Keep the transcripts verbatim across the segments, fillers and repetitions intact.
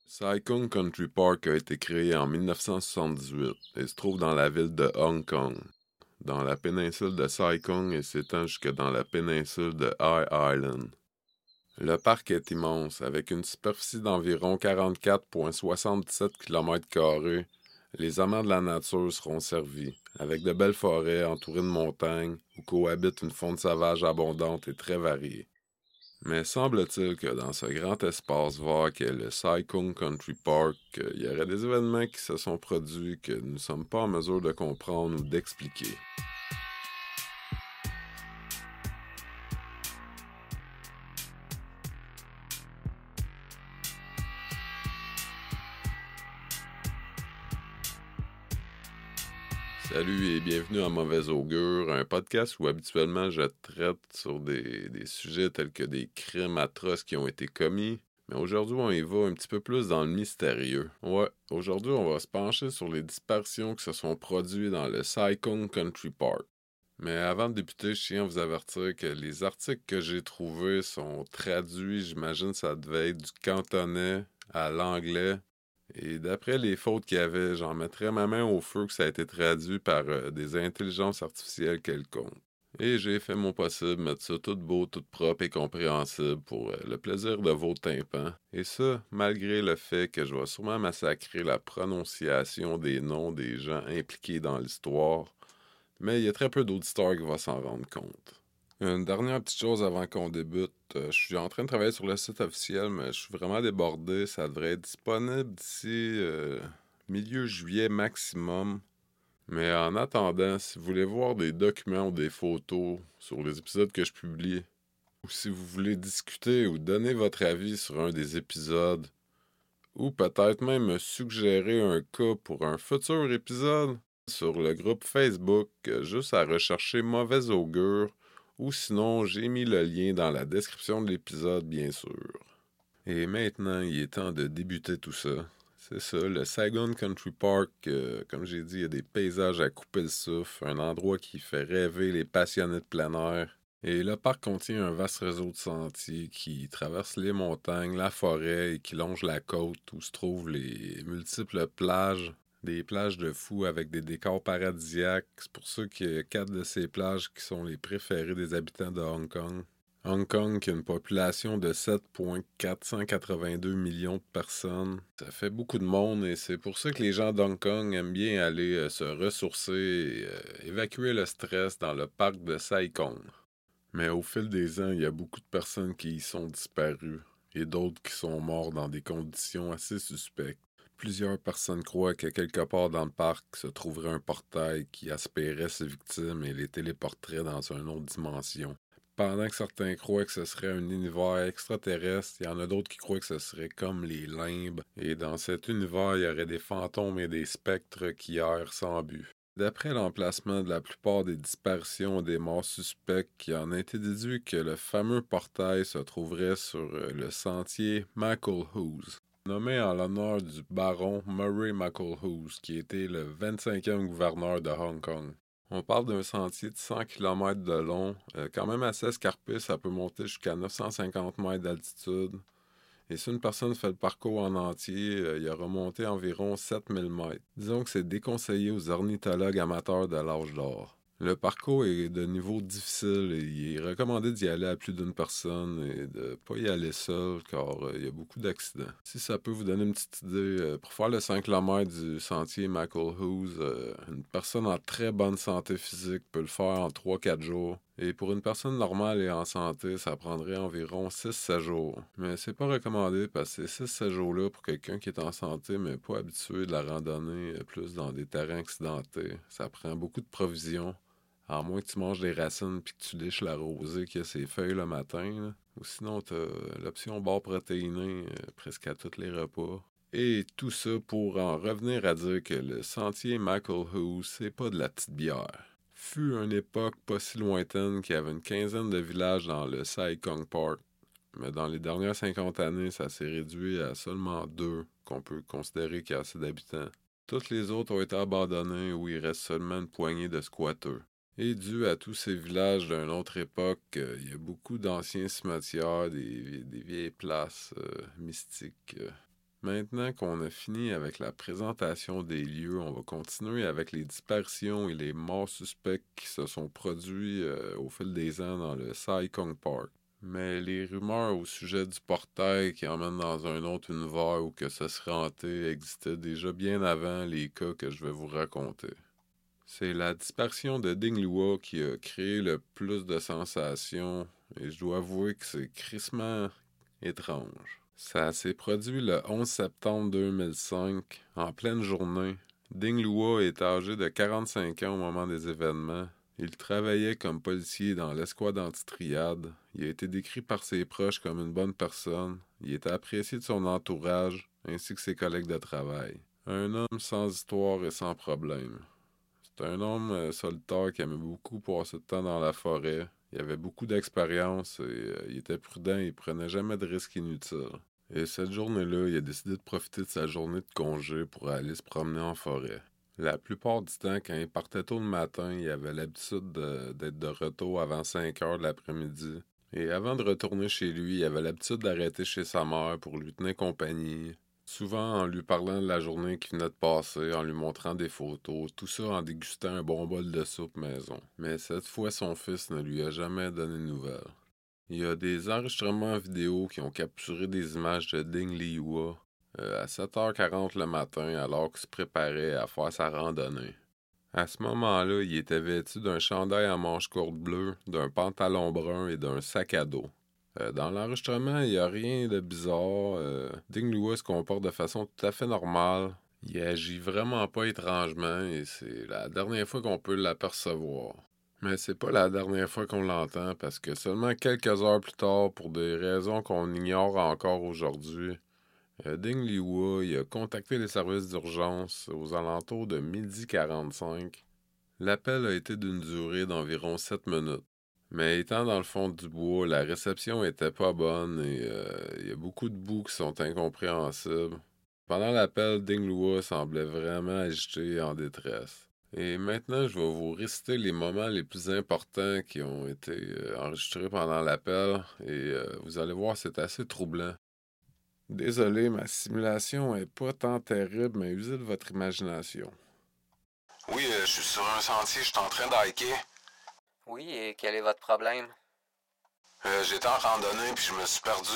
Sai Kung Country Park a été créé en mille neuf cent soixante-dix-huit et se trouve dans la ville de Hong Kong, dans la péninsule de Sai Kung et s'étend jusque dans la péninsule de High Island. Le parc est immense, avec une superficie d'environ quarante-quatre virgule soixante-dix-sept kilomètres carrés. Les amants de la nature seront servis, avec de belles forêts entourées de montagnes où cohabite une faune sauvage abondante et très variée. Mais semble-t-il que dans ce grand espace vert qu'est le Sai Kung Country Park, il y aurait des événements qui se sont produits que nous ne sommes pas en mesure de comprendre ou d'expliquer. Salut et bienvenue à Mauvais Augure, un podcast où habituellement je traite sur des, des sujets tels que des crimes atroces qui ont été commis. Mais aujourd'hui, on y va un petit peu plus dans le mystérieux. Ouais, aujourd'hui, on va se pencher sur les disparitions qui se sont produites dans le Sai Kung Country Park. Mais avant de débuter, je tiens à vous avertir que les articles que j'ai trouvés sont traduits, j'imagine que ça devait être du cantonais à l'anglais. Et d'après les fautes qu'il y avait, j'en mettrais ma main au feu que ça a été traduit par euh, des intelligences artificielles quelconques. Et j'ai fait mon possible, mettre ça tout beau, tout propre et compréhensible pour euh, le plaisir de vos tympans. Et ça, malgré le fait que je vais sûrement massacrer la prononciation des noms des gens impliqués dans l'histoire. Mais il y a très peu d'auditeurs qui vont s'en rendre compte. Une dernière petite chose avant qu'on débute. Euh, je suis en train de travailler sur le site officiel, mais je suis vraiment débordé. Ça devrait être disponible d'ici euh, milieu juillet maximum. Mais en attendant, si vous voulez voir des documents ou des photos sur les épisodes que je publie, ou si vous voulez discuter ou donner votre avis sur un des épisodes, ou peut-être même me suggérer un cas pour un futur épisode, sur le groupe Facebook, euh, juste à rechercher Mauvais Augure, ou sinon j'ai mis le lien dans la description de l'épisode, bien sûr. Et maintenant, il est temps de débuter tout ça. C'est ça, le Saigon Country Park, euh, comme j'ai dit, il y a des paysages à couper le souffle, un endroit qui fait rêver les passionnés de plein air. Et le parc contient un vaste réseau de sentiers qui traversent les montagnes, la forêt et qui longe la côte où se trouvent les multiples plages. Des plages de fous avec des décors paradisiaques. C'est pour ça qu'il y a quatre de ces plages qui sont les préférées des habitants de Hong Kong. Hong Kong qui a une population de sept virgule quatre cent quatre-vingt-deux millions de personnes. Ça fait beaucoup de monde et c'est pour ça que les gens d'Hong Kong aiment bien aller euh, se ressourcer et euh, évacuer le stress dans le parc de Sai Kung. Mais au fil des ans, il y a beaucoup de personnes qui y sont disparues et d'autres qui sont morts dans des conditions assez suspectes. Plusieurs personnes croient que quelque part dans le parc se trouverait un portail qui aspirait ces victimes et les téléporterait dans une autre dimension. Pendant que certains croient que ce serait un univers extraterrestre, il y en a d'autres qui croient que ce serait comme les limbes. Et dans cet univers, il y aurait des fantômes et des spectres qui errent sans but. D'après l'emplacement de la plupart des disparitions et des morts suspectes, il en a été déduit que le fameux portail se trouverait sur le sentier Maculhouse, nommé en l'honneur du baron Murray Maculhouse, qui était le vingt-cinquième gouverneur de Hong Kong. On parle d'un sentier de cent kilomètres de long, euh, quand même assez escarpé, ça peut monter jusqu'à neuf cent cinquante mètres d'altitude. Et si une personne fait le parcours en entier, euh, il a remonté environ sept mille mètres. Disons que c'est déconseillé aux ornithologues amateurs de l'âge d'or. Le parcours est de niveau difficile et il est recommandé d'y aller à plus d'une personne et de ne pas y aller seul car euh, il y a beaucoup d'accidents. Si ça peut vous donner une petite idée, euh, pour faire le cinq kilomètres du sentier Maculhouse, euh, une personne en très bonne santé physique peut le faire en trois à quatre jours. Et pour une personne normale et en santé, ça prendrait environ six à sept jours. Mais c'est pas recommandé parce que ces six à sept jours-là, pour quelqu'un qui est en santé mais pas habitué de la randonnée, euh, plus dans des terrains accidentés, ça prend beaucoup de provisions. À moins que tu manges des racines puis que tu liches la rosée qui a ses feuilles le matin. Là. Ou sinon, tu as l'option barre protéinée euh, presque à tous les repas. Et tout ça pour en revenir à dire que le sentier Maculhouse, c'est pas de la petite bière. Fut une époque pas si lointaine qu'il y avait une quinzaine de villages dans le Sai Kung Park. Mais dans les dernières cinquante années, ça s'est réduit à seulement deux qu'on peut considérer qu'il y a assez d'habitants. Toutes les autres ont été abandonnées où il reste seulement une poignée de squatteurs. Et dû à tous ces villages d'une autre époque, euh, il y a beaucoup d'anciens cimetières, des, des vieilles places euh, mystiques. Euh. Maintenant qu'on a fini avec la présentation des lieux, on va continuer avec les disparitions et les morts suspects qui se sont produits euh, au fil des ans dans le Sai Kung Park. Mais les rumeurs au sujet du portail qui emmène dans un autre univers ou que ce serait hanté existaient déjà bien avant les cas que je vais vous raconter. C'est la disparition de Ding Lua qui a créé le plus de sensations et je dois avouer que c'est crissement étrange. Ça s'est produit le onze septembre deux mille cinq, en pleine journée. Ding Lua est âgé de quarante-cinq ans au moment des événements. Il travaillait comme policier dans l'escouade anti-triade. Il a été décrit par ses proches comme une bonne personne. Il était apprécié de son entourage, ainsi que ses collègues de travail. Un homme sans histoire et sans problème. C'est un homme euh, solitaire qui aimait beaucoup passer de temps dans la forêt. Il avait beaucoup d'expérience et euh, il était prudent et il prenait jamais de risques inutiles. Et cette journée-là, il a décidé de profiter de sa journée de congé pour aller se promener en forêt. La plupart du temps, quand il partait tôt le matin, il avait l'habitude de- d'être de retour avant cinq heures de l'après-midi. Et avant de retourner chez lui, il avait l'habitude d'arrêter chez sa mère pour lui tenir compagnie. Souvent en lui parlant de la journée qui venait de passer, en lui montrant des photos, tout ça en dégustant un bon bol de soupe maison. Mais cette fois, son fils ne lui a jamais donné de nouvelles. Il y a des enregistrements vidéo qui ont capturé des images de Ding Liua euh, à sept heures quarante le matin alors qu'il se préparait à faire sa randonnée. À ce moment-là, il était vêtu d'un chandail à manches courtes bleues, d'un pantalon brun et d'un sac à dos. Euh, dans l'enregistrement, il n'y a rien de bizarre. Euh, Ding Liua se comporte de façon tout à fait normale. Il agit vraiment pas étrangement et c'est la dernière fois qu'on peut l'apercevoir. Mais c'est pas la dernière fois qu'on l'entend parce que seulement quelques heures plus tard, pour des raisons qu'on ignore encore aujourd'hui, euh, Ding Liua il a contacté les services d'urgence aux alentours de midi quarante-cinq. L'appel a été d'une durée d'environ sept minutes. Mais étant dans le fond du bois, la réception était pas bonne et euh, il y a beaucoup de bouts qui sont incompréhensibles. Pendant l'appel, Ding Liua semblait vraiment agité et en détresse. Et maintenant, je vais vous réciter les moments les plus importants qui ont été euh, enregistrés pendant l'appel et euh, vous allez voir, c'est assez troublant. Désolé, ma simulation est pas tant terrible, mais usez de votre imagination. Oui, euh, je suis sur un sentier, je suis en train d'hiker. Oui, et quel est votre problème? Euh, J'étais en randonnée puis je me suis perdu.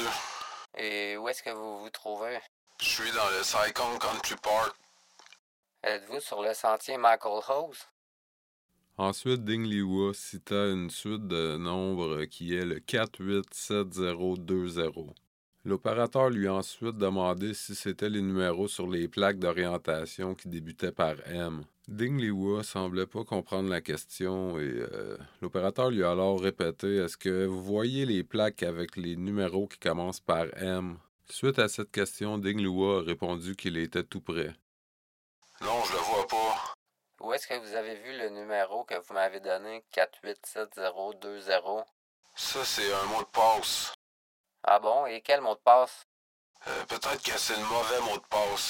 Et où est-ce que vous vous trouvez? Je suis dans le Sai Kung Country Park. Êtes-vous sur le sentier Michael Hose? Ensuite, Ding Liua cita une suite de nombres qui est le quatre huit sept zéro deux zéro. L'opérateur lui a ensuite demandé si c'était les numéros sur les plaques d'orientation qui débutaient par M. Ding Liua semblait pas comprendre la question et euh, l'opérateur lui a alors répété « Est-ce que vous voyez les plaques avec les numéros qui commencent par M ?» Suite à cette question, Ding Liua a répondu qu'il était tout près. Non, je le vois pas. Où est-ce que vous avez vu le numéro que vous m'avez donné, quatre huit sept zéro deux zéro? Ça, c'est un mot de passe. Ah bon, et quel mot de passe? Euh, Peut-être que c'est le mauvais mot de passe.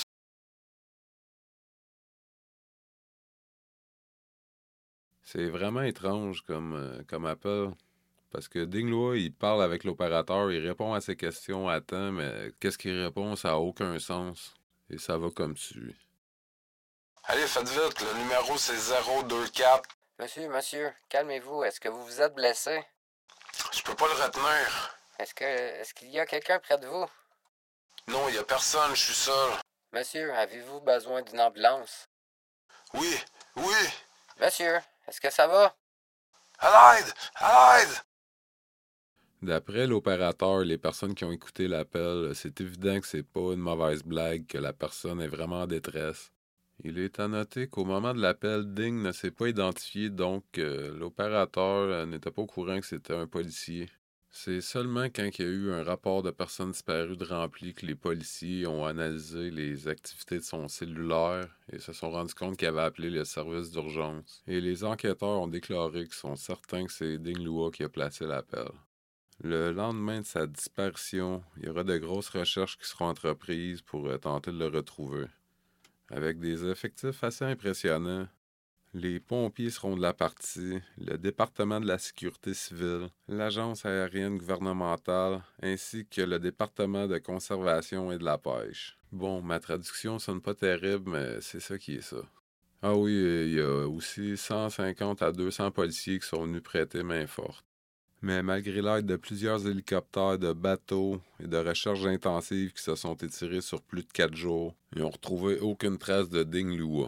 C'est vraiment étrange comme, euh, comme appel. Parce que Ding Liua, il parle avec l'opérateur, il répond à ses questions à temps, mais qu'est-ce qu'il répond, ça n'a aucun sens. Et ça va comme suit. Allez, faites vite, le numéro c'est zéro deux quatre. Monsieur, monsieur, calmez-vous. Est-ce que vous vous êtes blessé? Je peux pas le retenir. Est-ce que est-ce qu'il y a quelqu'un près de vous? Non, y a personne, je suis seul. Monsieur, avez-vous besoin d'une ambulance? Oui, oui, Monsieur, est-ce que ça va? à l'aide, à l'aide! D'après l'opérateur et les personnes qui ont écouté l'appel, c'est évident que c'est pas une mauvaise blague, que la personne est vraiment en détresse. Il est à noter qu'au moment de l'appel, Ding ne s'est pas identifié, donc euh, l'opérateur euh, n'était pas au courant que c'était un policier. C'est seulement quand il y a eu un rapport de personnes disparues de rempli que les policiers ont analysé les activités de son cellulaire et se sont rendus compte qu'il avait appelé le service d'urgence. Et les enquêteurs ont déclaré qu'ils sont certains que c'est Ding Liua qui a placé l'appel. Le lendemain de sa disparition, il y aura de grosses recherches qui seront entreprises pour euh, tenter de le retrouver. Avec des effectifs assez impressionnants, Les pompiers seront de la partie, le département de la sécurité civile, l'agence aérienne gouvernementale, ainsi que le département de conservation et de la pêche. Bon, ma traduction sonne pas terrible, mais c'est ça qui est ça. Ah oui, il y a aussi cent cinquante à deux cents policiers qui sont venus prêter main forte. Mais malgré l'aide de plusieurs hélicoptères, de bateaux et de recherches intensives qui se sont étirés sur plus de quatre jours, ils n'ont retrouvé aucune trace de Ding Liua.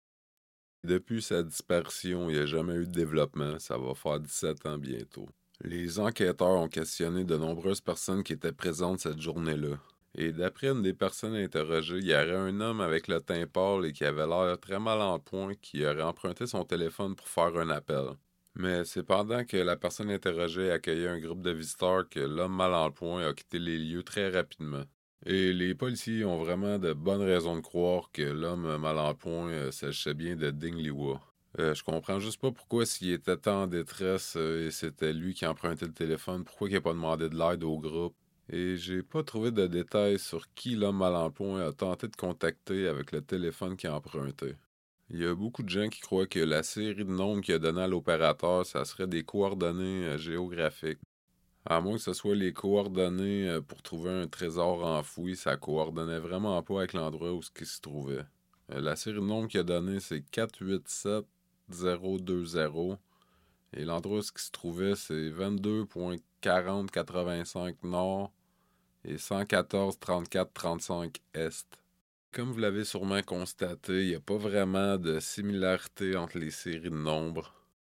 Depuis sa disparition, il n'y a jamais eu de développement, ça va faire dix-sept ans bientôt. Les enquêteurs ont questionné de nombreuses personnes qui étaient présentes cette journée-là. Et d'après une des personnes interrogées, il y aurait un homme avec le teint pâle et qui avait l'air très mal en point qui aurait emprunté son téléphone pour faire un appel. Mais c'est pendant que la personne interrogée accueillait un groupe de visiteurs que l'homme mal en point a quitté les lieux très rapidement. Et les policiers ont vraiment de bonnes raisons de croire que l'homme mal en point euh, s'agissait bien de Ding Liua. Euh, je comprends juste pas pourquoi s'il était tant en détresse euh, et c'était lui qui empruntait le téléphone, pourquoi il n'a pas demandé de l'aide au groupe. Et j'ai pas trouvé de détails sur qui l'homme mal en point a tenté de contacter avec le téléphone qu'il a emprunté. Il y a beaucoup de gens qui croient que la série de nombres qu'il a donné à l'opérateur, ça serait des coordonnées euh, géographiques. À moins que ce soit les coordonnées euh, pour trouver un trésor enfoui, ça coordonnait vraiment pas avec l'endroit où il se trouvait. Euh, la série de nombres qu'il a donné, c'est quatre huit sept zéro deux zéro. Et l'endroit où il se trouvait, c'est vingt-deux quarante quatre-vingt-cinq nord et cent quatorze trente-quatre trente-cinq est. Comme vous l'avez sûrement constaté, il n'y a pas vraiment de similarité entre les séries de nombres.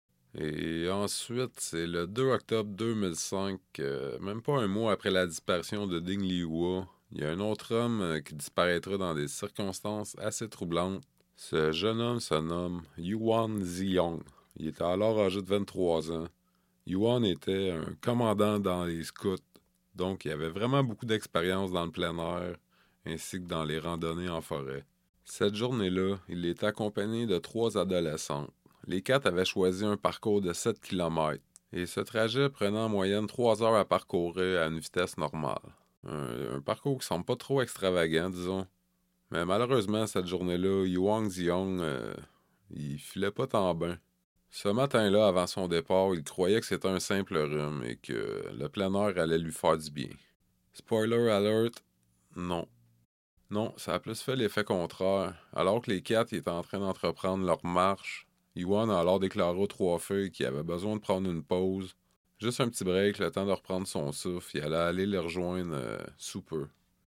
Et ensuite, c'est le deux octobre deux mille cinq, euh, même pas un mois après la disparition de Ding Liua, il y a un autre homme euh, qui disparaîtra dans des circonstances assez troublantes. Ce jeune homme se nomme Yuan Ziyong. Il était alors âgé de vingt-trois ans. Yuan était un commandant dans les scouts, donc il avait vraiment beaucoup d'expérience dans le plein air, ainsi que dans les randonnées en forêt. Cette journée-là, il était accompagné de trois adolescentes. Les quatre avaient choisi un parcours de sept kilomètres, et ce trajet prenait en moyenne trois heures à parcourir à une vitesse normale. Un, un parcours qui semble pas trop extravagant, disons. Mais malheureusement, cette journée-là, Yuan Ziyong, euh, il filait pas tant bien. Ce matin-là, avant son départ, il croyait que c'était un simple rhume et que le plein air allait lui faire du bien. Spoiler alert, non. Non, ça a plus fait l'effet contraire. Alors que les quatre étaient en train d'entreprendre leur marche, Yuan a alors déclaré aux trois filles qu'il avait besoin de prendre une pause. Juste un petit break, le temps de reprendre son souffle, il allait aller les rejoindre euh, sous peu.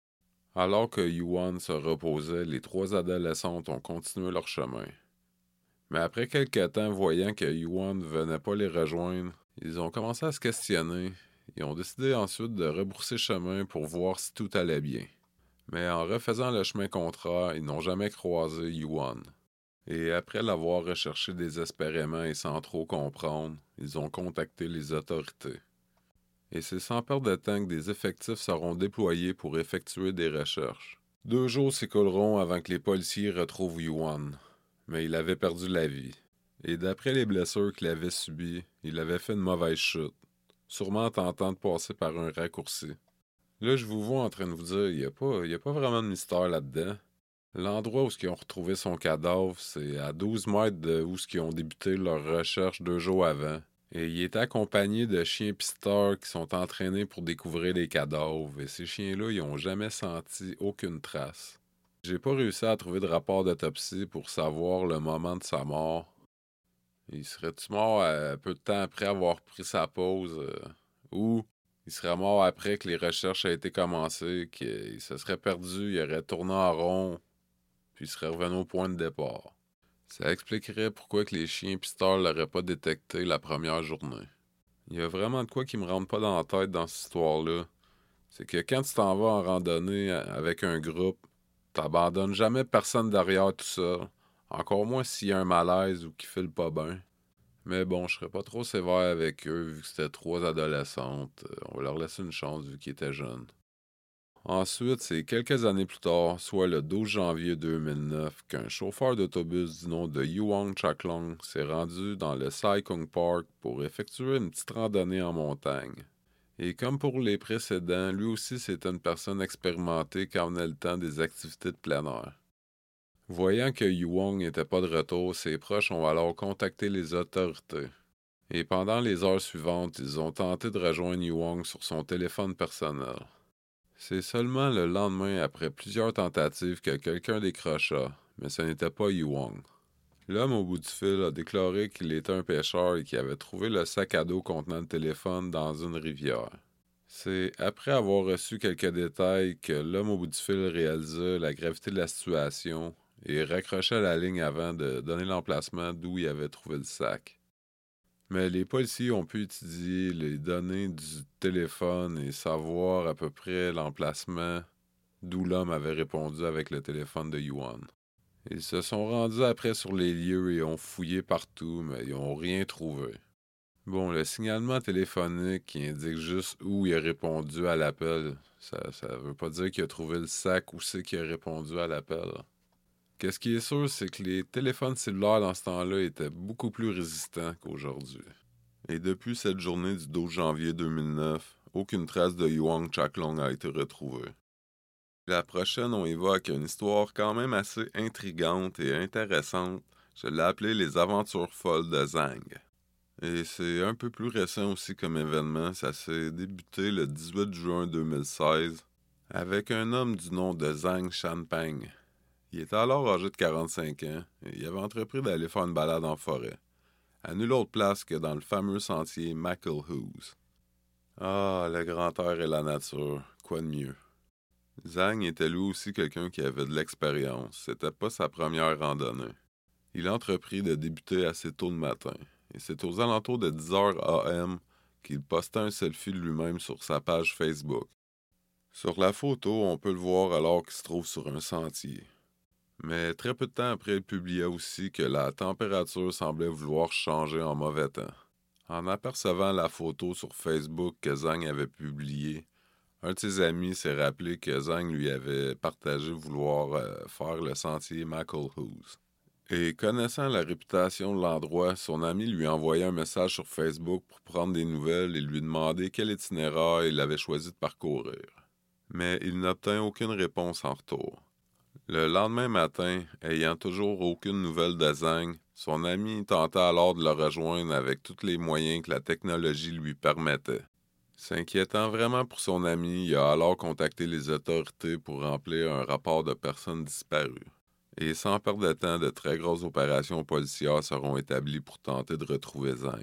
Alors que Yuan se reposait, les trois adolescentes ont continué leur chemin. Mais après quelques temps, voyant que Yuan ne venait pas les rejoindre, ils ont commencé à se questionner et ont décidé ensuite de rebrousser chemin pour voir si tout allait bien. Mais en refaisant le chemin contraire, ils n'ont jamais croisé Yuan. Et après l'avoir recherché désespérément et sans trop comprendre, ils ont contacté les autorités. Et c'est sans perdre de temps que des effectifs seront déployés pour effectuer des recherches. Deux jours s'écouleront avant que les policiers retrouvent Yuan. Mais il avait perdu la vie. Et d'après les blessures qu'il avait subies, il avait fait une mauvaise chute, sûrement en tentant de passer par un raccourci. Là, je vous vois en train de vous dire, il n'y a pas, il y a pas vraiment de mystère là-dedans. L'endroit où ils ont retrouvé son cadavre, c'est à douze mètres de où ils ont débuté leur recherche deux jours avant. Et il est accompagné de chiens pisteurs qui sont entraînés pour découvrir les cadavres. Et ces chiens-là, ils n'ont jamais senti aucune trace. J'ai pas réussi à trouver de rapport d'autopsie pour savoir le moment de sa mort. Il serait-tu mort un peu de temps après avoir pris sa pause? Euh, ou il serait mort après que les recherches aient été commencées, qu'il se serait perdu, il aurait tourné en rond, puis il serait revenu au point de départ. Ça expliquerait pourquoi que les chiens pisteurs l'auraient pas détecté la première journée. Il y a vraiment de quoi qui me rentre pas dans la tête dans cette histoire-là. C'est que quand tu t'en vas en randonnée avec un groupe, t'abandonnes jamais personne derrière tout ça. Encore moins s'il y a un malaise ou qu'il file pas bien. Mais bon, je serais pas trop sévère avec eux vu que c'était trois adolescentes. On va leur laisser une chance vu qu'ils étaient jeunes. Ensuite, c'est quelques années plus tard, soit le douze janvier deux mille neuf, qu'un chauffeur d'autobus du nom de Yuang Chaklong s'est rendu dans le Sai Kung Park pour effectuer une petite randonnée en montagne. Et comme pour les précédents, lui aussi c'était une personne expérimentée quand venait le temps des activités de plein air. Voyant que Yuong n'était pas de retour, ses proches ont alors contacté les autorités. Et pendant les heures suivantes, ils ont tenté de rejoindre Yuong sur son téléphone personnel. C'est seulement le lendemain, après plusieurs tentatives, que quelqu'un décrocha, mais ce n'était pas Yuong. L'homme au bout du fil a déclaré qu'il était un pêcheur et qu'il avait trouvé le sac à dos contenant le téléphone dans une rivière. C'est après avoir reçu quelques détails que l'homme au bout du fil réalisa la gravité de la situation et raccrocha la ligne avant de donner l'emplacement d'où il avait trouvé le sac. Mais les policiers ont pu étudier les données du téléphone et savoir à peu près l'emplacement d'où l'homme avait répondu avec le téléphone de Yuan. Ils se sont rendus après sur les lieux et ont fouillé partout, mais ils n'ont rien trouvé. Bon, le signalement téléphonique qui indique juste où il a répondu à l'appel, ça ne veut pas dire qu'il a trouvé le sac où c'est qu'il a répondu à l'appel. Qu'est-ce qui est sûr, c'est que les téléphones cellulaires dans ce temps-là étaient beaucoup plus résistants qu'aujourd'hui. Et depuis cette journée du douze janvier deux mille neuf, aucune trace de Yuang Chaklong a été retrouvée. La prochaine, on évoque une histoire quand même assez intrigante et intéressante. Je l'ai appelée les aventures folles de Zhang. Et c'est un peu plus récent aussi comme événement. Ça s'est débuté le dix-huit juin deux mille seize avec un homme du nom de Zhang Shanpeng. Il était alors âgé de quarante-cinq ans et il avait entrepris d'aller faire une balade en forêt, à nulle autre place que dans le fameux sentier McElhouse. Ah, le grand air et la nature, quoi de mieux? Zhang était lui aussi quelqu'un qui avait de l'expérience. C'était pas sa première randonnée. Il entreprit de débuter assez tôt le matin, et c'est aux alentours de dix heures A M qu'il postait un selfie de lui-même sur sa page Facebook. Sur la photo, on peut le voir alors qu'il se trouve sur un sentier. Mais très peu de temps après, il publia aussi que la température semblait vouloir changer en mauvais temps. En apercevant la photo sur Facebook que Zhang avait publiée, un de ses amis s'est rappelé que Zhang lui avait partagé vouloir euh, faire le sentier McElhouse. Et connaissant la réputation de l'endroit, son ami lui envoya un message sur Facebook pour prendre des nouvelles et lui demander quel itinéraire il avait choisi de parcourir. Mais il n'obtint aucune réponse en retour. Le lendemain matin, ayant toujours aucune nouvelle de Zhang, son ami tenta alors de le rejoindre avec tous les moyens que la technologie lui permettait. S'inquiétant vraiment pour son ami, il a alors contacté les autorités pour remplir un rapport de personnes disparues. Et sans perdre de temps, de très grosses opérations policières seront établies pour tenter de retrouver Zhang.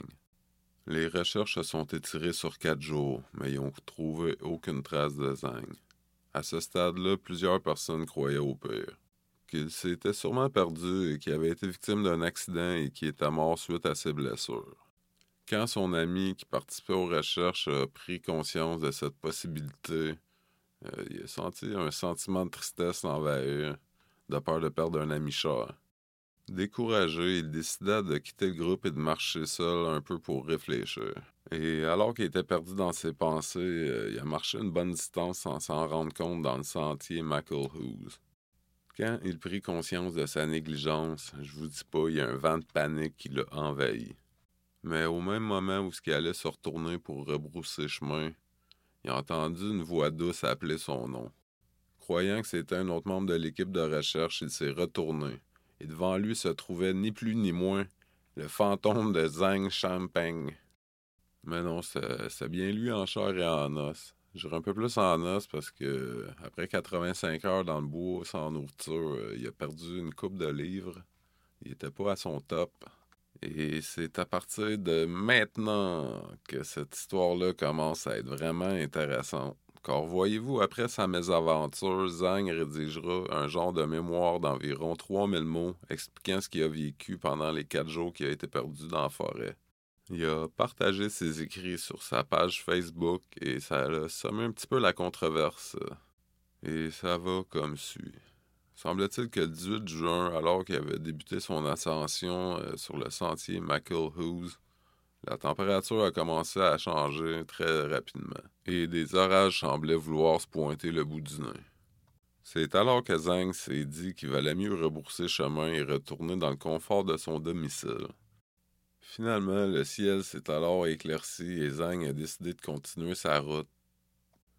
Les recherches se sont étirées sur quatre jours, mais ils n'ont trouvé aucune trace de Zhang. À ce stade-là, plusieurs personnes croyaient au pire, qu'il s'était sûrement perdu et qu'il avait été victime d'un accident et qu'il était mort suite à ses blessures. Quand son ami qui participait aux recherches a pris conscience de cette possibilité, euh, il a senti un sentiment de tristesse l'envahir, de peur de perdre un ami cher. Découragé, il décida de quitter le groupe et de marcher seul un peu pour réfléchir. Et alors qu'il était perdu dans ses pensées, euh, il a marché une bonne distance sans s'en rendre compte dans le sentier McElhouse. Quand il prit conscience de sa négligence, je vous dis pas, il y a un vent de panique qui l'a envahi. Mais au même moment où il allait se retourner pour rebrousser chemin, il a entendu une voix douce appeler son nom. Croyant que c'était un autre membre de l'équipe de recherche, il s'est retourné. Et devant lui se trouvait ni plus ni moins le fantôme de Zhang Shanpeng. Mais non, c'est bien lui en chair et en os. Je dirais un peu plus en os parce que après quatre-vingt-cinq heures dans le bois sans nourriture, il a perdu une coupe de livres. Il était pas à son top. Et c'est à partir de maintenant que cette histoire-là commence à être vraiment intéressante. Car voyez-vous, après sa mésaventure, Zhang rédigera un genre de mémoire d'environ trois mille mots expliquant ce qu'il a vécu pendant les quatre jours qu'il a été perdu dans la forêt. Il a partagé ses écrits sur sa page Facebook et ça a semé un petit peu la controverse. Et ça va comme suit. Semble-t-il que le dix-huit juin, alors qu'il avait débuté son ascension euh, sur le sentier McElhouse, la température a commencé à changer très rapidement, et des orages semblaient vouloir se pointer le bout du nez. C'est alors que Zhang s'est dit qu'il valait mieux rebourser chemin et retourner dans le confort de son domicile. Finalement, le ciel s'est alors éclairci et Zhang a décidé de continuer sa route.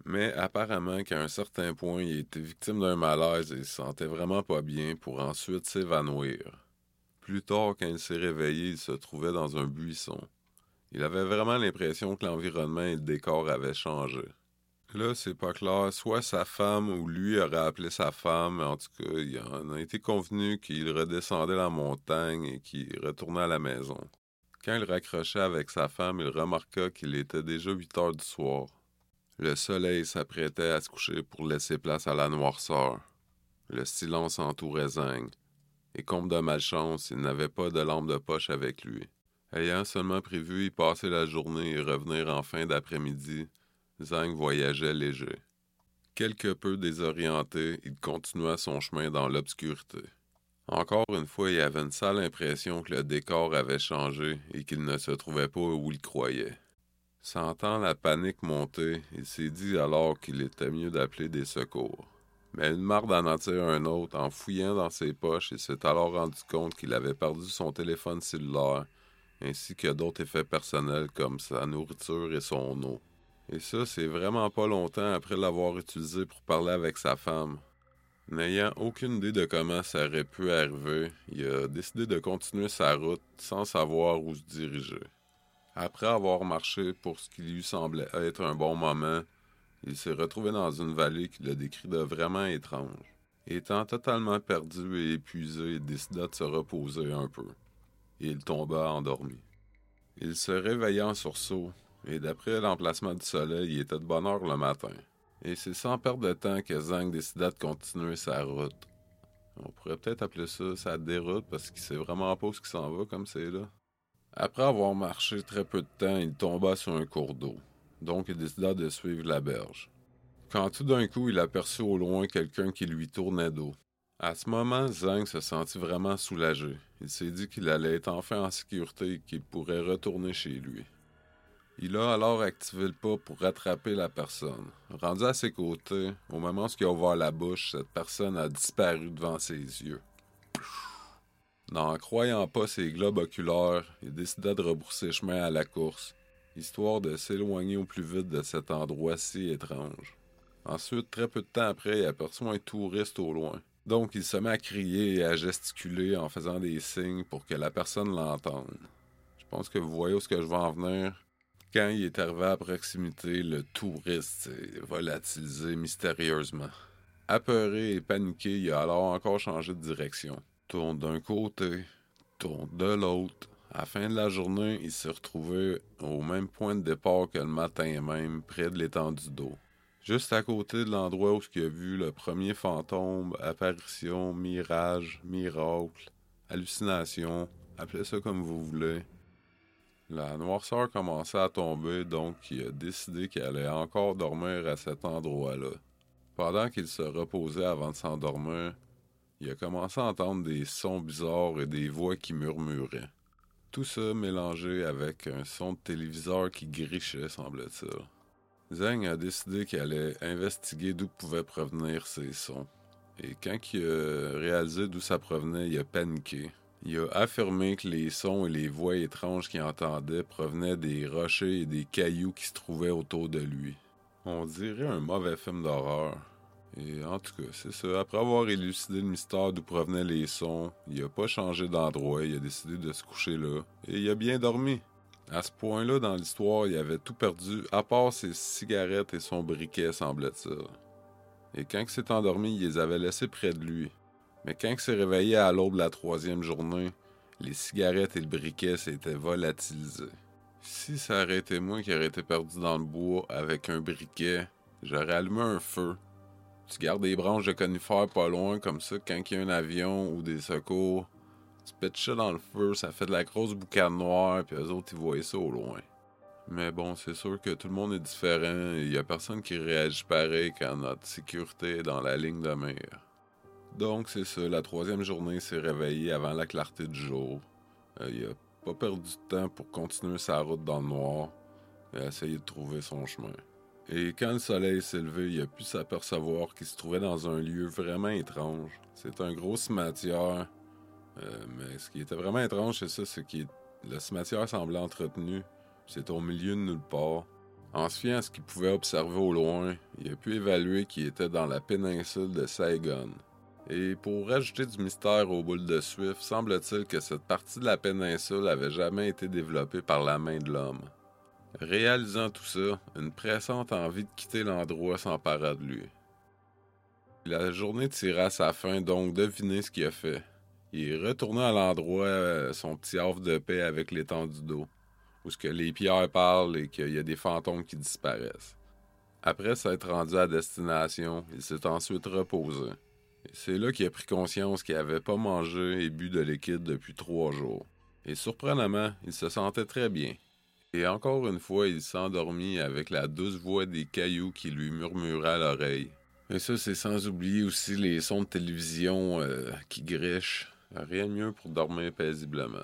Mais apparemment qu'à un certain point, il était victime d'un malaise et se sentait vraiment pas bien pour ensuite s'évanouir. Plus tard, quand il s'est réveillé, il se trouvait dans un buisson. Il avait vraiment l'impression que l'environnement et le décor avaient changé. Là, c'est pas clair, soit sa femme ou lui aurait appelé sa femme, mais en tout cas, il en a été convenu qu'il redescendait la montagne et qu'il retournait à la maison. Quand il raccrochait avec sa femme, il remarqua qu'il était déjà huit heures du soir. Le soleil s'apprêtait à se coucher pour laisser place à la noirceur. Le silence entourait Zhang, et comble de malchance, il n'avait pas de lampe de poche avec lui. Ayant seulement prévu y passer la journée et revenir en fin d'après-midi, Zhang voyageait léger. Quelque peu désorienté, il continua son chemin dans l'obscurité. Encore une fois, il avait une sale impression que le décor avait changé et qu'il ne se trouvait pas où il croyait. Sentant la panique monter, il s'est dit alors qu'il était mieux d'appeler des secours. Mais une marde en attire un autre. En fouillant dans ses poches, il s'est alors rendu compte qu'il avait perdu son téléphone cellulaire, ainsi que d'autres effets personnels comme sa nourriture et son eau. Et ça, c'est vraiment pas longtemps après l'avoir utilisé pour parler avec sa femme. N'ayant aucune idée de comment ça aurait pu arriver, il a décidé de continuer sa route sans savoir où se diriger. Après avoir marché pour ce qui lui semblait être un bon moment, il s'est retrouvé dans une vallée qu'il a décrit de vraiment étrange. Étant totalement perdu et épuisé, il décida de se reposer un peu. Et il tomba endormi. Il se réveilla en sursaut, et d'après l'emplacement du soleil, il était de bonne heure le matin. Et c'est sans perdre de temps que Zhang décida de continuer sa route. On pourrait peut-être appeler ça sa déroute parce qu'il sait vraiment pas où il s'en va comme c'est là. Après avoir marché très peu de temps, il tomba sur un cours d'eau. Donc il décida de suivre la berge. Quand tout d'un coup, il aperçut au loin quelqu'un qui lui tournait dos. À ce moment, Zhang se sentit vraiment soulagé. Il s'est dit qu'il allait être enfin en sécurité et qu'il pourrait retourner chez lui. Il a alors activé le pas pour rattraper la personne. Rendu à ses côtés, au moment où il a ouvert la bouche, cette personne a disparu devant ses yeux. N'en croyant pas ses globes oculaires, il décida de rebrousser chemin à la course, histoire de s'éloigner au plus vite de cet endroit si étrange. Ensuite, très peu de temps après, il aperçoit un touriste au loin. Donc, il se met à crier et à gesticuler en faisant des signes pour que la personne l'entende. Je pense que vous voyez où ce que je vais en venir. Quand il est arrivé à proximité, le touriste s'est volatilisé mystérieusement. Apeuré et paniqué, il a alors encore changé de direction. Tourne d'un côté, tourne de l'autre. À la fin de la journée, il s'est retrouvé au même point de départ que le matin même, près de l'étendue d'eau. Juste à côté de l'endroit où il a vu le premier fantôme, apparition, mirage, miracle, hallucination, appelez ça comme vous voulez. La noirceur commençait à tomber, donc il a décidé qu'il allait encore dormir à cet endroit-là. Pendant qu'il se reposait avant de s'endormir, il a commencé à entendre des sons bizarres et des voix qui murmuraient. Tout ça mélangé avec un son de téléviseur qui grichait, semble-t-il. Zhang a décidé qu'il allait investiguer d'où pouvaient provenir ces sons. Et quand il a réalisé d'où ça provenait, il a paniqué. Il a affirmé que les sons et les voix étranges qu'il entendait provenaient des rochers et des cailloux qui se trouvaient autour de lui. On dirait un mauvais film d'horreur. Et en tout cas, c'est ça. Après avoir élucidé le mystère d'où provenaient les sons, il a pas changé d'endroit, il a décidé de se coucher là. Et il a bien dormi. À ce point-là, dans l'histoire, il avait tout perdu, à part ses cigarettes et son briquet, semble-t-il. Et quand il s'est endormi, il les avait laissés près de lui. Mais quand il s'est réveillé à l'aube de la troisième journée, les cigarettes et le briquet s'étaient volatilisés. Si ça aurait été moi qui aurais été perdu dans le bois avec un briquet, j'aurais allumé un feu. Tu gardes des branches de conifères pas loin, comme ça, quand il y a un avion ou des secours, tu pètes ça dans le feu, ça fait de la grosse boucane noire, puis eux autres, ils voient ça au loin. Mais bon, c'est sûr que tout le monde est différent, et il y a personne qui réagit pareil quand notre sécurité est dans la ligne de mire. Donc, c'est ça, la troisième journée s'est réveillée avant la clarté du jour. Euh, il a pas perdu de temps pour continuer sa route dans le noir, et essayer de trouver son chemin. Et quand le soleil s'est levé, il a pu s'apercevoir qu'il se trouvait dans un lieu vraiment étrange. C'est un gros cimetière, euh, mais ce qui était vraiment étrange, c'est ça, c'est que le cimetière semblait entretenu. C'est au milieu de nulle part. En se fiant à ce qu'il pouvait observer au loin, il a pu évaluer qu'il était dans la péninsule de Saigon. Et pour rajouter du mystère aux boules de Swift, semble-t-il que cette partie de la péninsule n'avait jamais été développée par la main de l'homme. Réalisant tout ça, une pressante envie de quitter l'endroit s'empara de lui. La journée tira à sa fin, donc devinez ce qu'il a fait. Il est retourné à l'endroit, euh, son petit havre de paix avec l'étendue d'eau, où ce que les pierres parlent et qu'il y a des fantômes qui disparaissent. Après s'être rendu à destination, il s'est ensuite reposé. Et c'est là qu'il a pris conscience qu'il n'avait pas mangé et bu de liquide depuis trois jours. Et surprenamment, il se sentait très bien. Et encore une fois, il s'endormit avec la douce voix des cailloux qui lui murmuraient à l'oreille. Et ça, c'est sans oublier aussi les sons de télévision euh, qui grichent. Rien de mieux pour dormir paisiblement.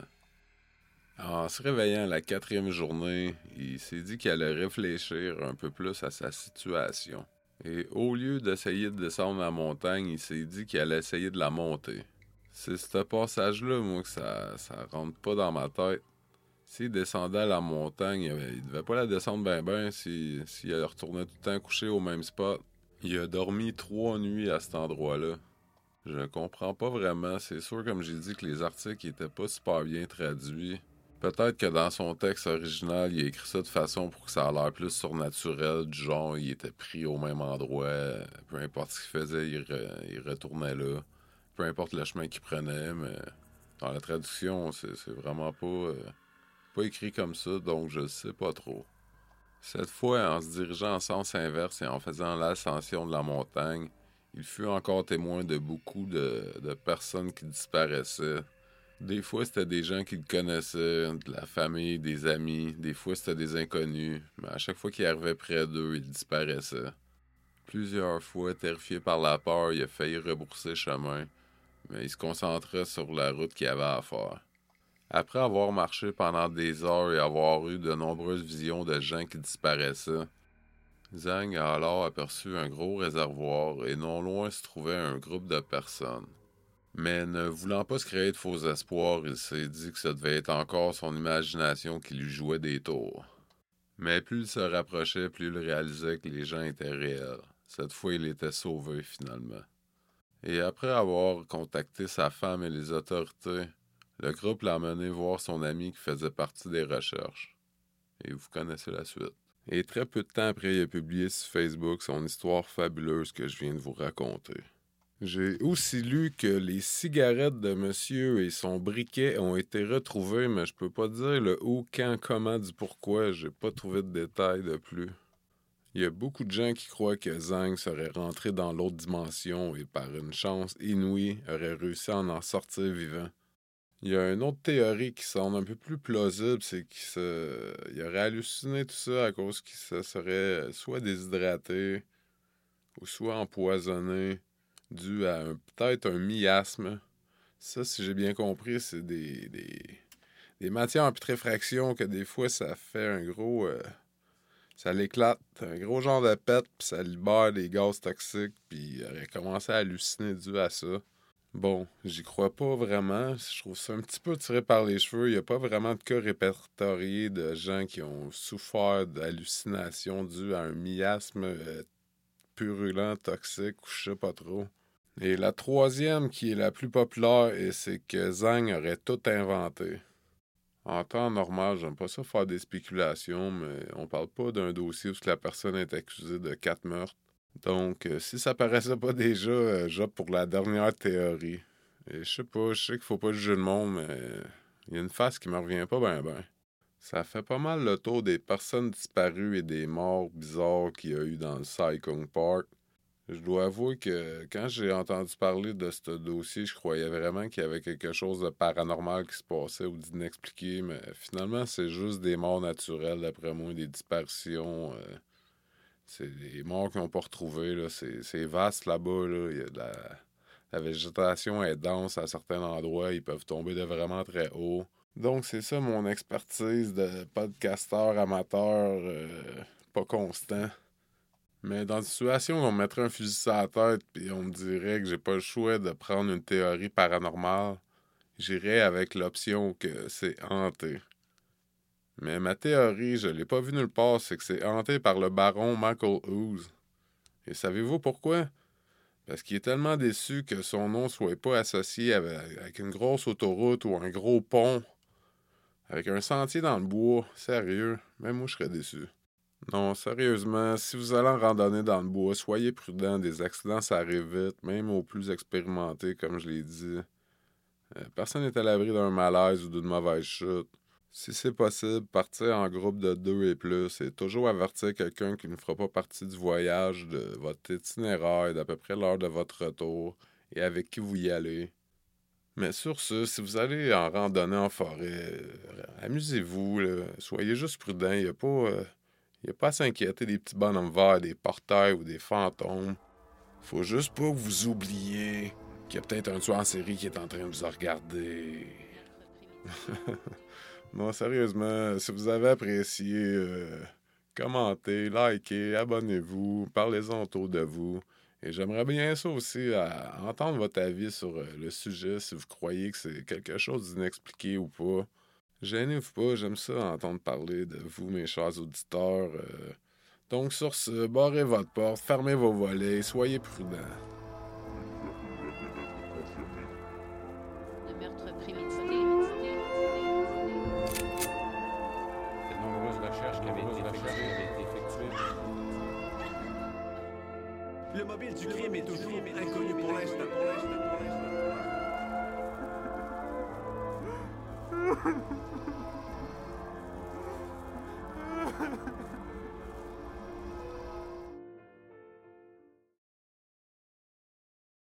En se réveillant la quatrième journée, il s'est dit qu'il allait réfléchir un peu plus à sa situation. Et au lieu d'essayer de descendre la montagne, il s'est dit qu'il allait essayer de la monter. C'est ce passage-là, moi, que ça, ça rentre pas dans ma tête. S'il descendait la montagne, il devait pas la descendre ben ben s'il si, si retournait tout le temps couché au même spot. Il a dormi trois nuits à cet endroit-là. Je comprends pas vraiment. C'est sûr, comme j'ai dit, que les articles étaient pas super bien traduits. Peut-être que dans son texte original, il a écrit ça de façon pour que ça a l'air plus surnaturel, du genre il était pris au même endroit, peu importe ce qu'il faisait, il, re, il retournait là, peu importe le chemin qu'il prenait, mais dans la traduction, c'est, c'est vraiment pas, euh, pas écrit comme ça, donc je sais pas trop. Cette fois, en se dirigeant en sens inverse et en faisant l'ascension de la montagne, il fut encore témoin de beaucoup de, de personnes qui disparaissaient. Des fois, c'était des gens qu'il connaissait, de la famille, des amis. Des fois, c'était des inconnus. Mais à chaque fois qu'il arrivait près d'eux, il disparaissait. Plusieurs fois, terrifié par la peur, il a failli rebrousser chemin. Mais il se concentrait sur la route qu'il avait à faire. Après avoir marché pendant des heures et avoir eu de nombreuses visions de gens qui disparaissaient, Zhang a alors aperçu un gros réservoir et non loin se trouvait un groupe de personnes. Mais ne voulant pas se créer de faux espoirs, il s'est dit que ça devait être encore son imagination qui lui jouait des tours. Mais plus il se rapprochait, plus il réalisait que les gens étaient réels. Cette fois, il était sauvé finalement. Et après avoir contacté sa femme et les autorités, le groupe l'a emmené voir son ami qui faisait partie des recherches. Et vous connaissez la suite. Et très peu de temps après, il a publié sur Facebook son histoire fabuleuse que je viens de vous raconter. J'ai aussi lu que les cigarettes de monsieur et son briquet ont été retrouvés, mais je peux pas dire le où, quand, comment, du pourquoi. J'ai pas trouvé de détails de plus. Il y a beaucoup de gens qui croient que Zhang serait rentré dans l'autre dimension et par une chance inouïe aurait réussi à en sortir vivant. Il y a une autre théorie qui semble un peu plus plausible, c'est qu'il se... il aurait halluciné tout ça à cause qu'il se serait soit déshydraté ou soit empoisonné dû à un, peut-être un miasme. Ça, si j'ai bien compris, c'est des, des, des matières en putréfaction que des fois, ça fait un gros... Euh, ça l'éclate, un gros genre de pète, puis ça libère des gaz toxiques, puis il aurait commencé à halluciner dû à ça. Bon, j'y crois pas vraiment. Je trouve ça un petit peu tiré par les cheveux. Il n'y a pas vraiment de cas répertoriés de gens qui ont souffert d'hallucinations dues à un miasme euh, purulent, toxique, ou je sais pas trop. Et la troisième, qui est la plus populaire, et c'est que Zhang aurait tout inventé. En temps normal, j'aime pas ça faire des spéculations, mais on parle pas d'un dossier où la personne est accusée de quatre meurtres. Donc, euh, si ça paraissait pas déjà, euh, j'opte pour la dernière théorie. Et je sais pas, je sais qu'il faut pas juger le monde, mais il y a une face qui me revient pas ben ben. Ça fait pas mal le tour des personnes disparues et des morts bizarres qu'il y a eu dans le Sai Kung Park. Je dois avouer que quand j'ai entendu parler de ce dossier, je croyais vraiment qu'il y avait quelque chose de paranormal qui se passait ou d'inexpliqué, mais finalement, c'est juste des morts naturelles, d'après moi, des disparitions. Euh, c'est des morts qu'ils n'ont pas retrouvées. Là. C'est, c'est vaste là-bas. Là. Il y a de la, la végétation est dense à certains endroits. Ils peuvent tomber de vraiment très haut. Donc, c'est ça mon expertise de podcasteur amateur euh, pas constant. Mais dans une situation où on me mettrait un fusil sur la tête et on me dirait que j'ai pas le choix de prendre une théorie paranormale, j'irais avec l'option que c'est hanté. Mais ma théorie, je l'ai pas vue nulle part, c'est que c'est hanté par le baron Michael Hughes. Et savez-vous pourquoi? Parce qu'il est tellement déçu que son nom soit pas associé avec, avec une grosse autoroute ou un gros pont, avec un sentier dans le bois. Sérieux, même moi je serais déçu. Non, sérieusement, si vous allez en randonnée dans le bois, soyez prudents, des accidents ça arrive vite, même aux plus expérimentés, comme je l'ai dit. Euh, personne n'est à l'abri d'un malaise ou d'une mauvaise chute. Si c'est possible, partir en groupe de deux et plus et toujours avertir quelqu'un qui ne fera pas partie du voyage, de votre itinéraire et d'à peu près l'heure de votre retour et avec qui vous y allez. Mais sur ce, si vous allez en randonnée en forêt, euh, amusez-vous, là. Soyez juste prudents, il n'y a pas... euh, y a pas à s'inquiéter des petits bonhommes verts, des portails ou des fantômes. Faut juste pas que vous oubliez qu'il y a peut-être un tueur en série qui est en train de vous regarder. Non, sérieusement, si vous avez apprécié, euh, commentez, likez, abonnez-vous, parlez-en autour de vous. Et j'aimerais bien ça aussi, à entendre votre avis sur euh, le sujet, si vous croyez que c'est quelque chose d'inexpliqué ou pas. Gênez-vous pas, j'aime ça entendre parler de vous, mes chers auditeurs. euh. Donc sur ce, barrez votre porte, fermez vos volets, soyez prudents. De meurtre prémédité. De nombreuses recherches qui avaient été effectuées. Le mobile du crime est toujours inconnu pour l'instant. Pour l'instant, pour l'instant.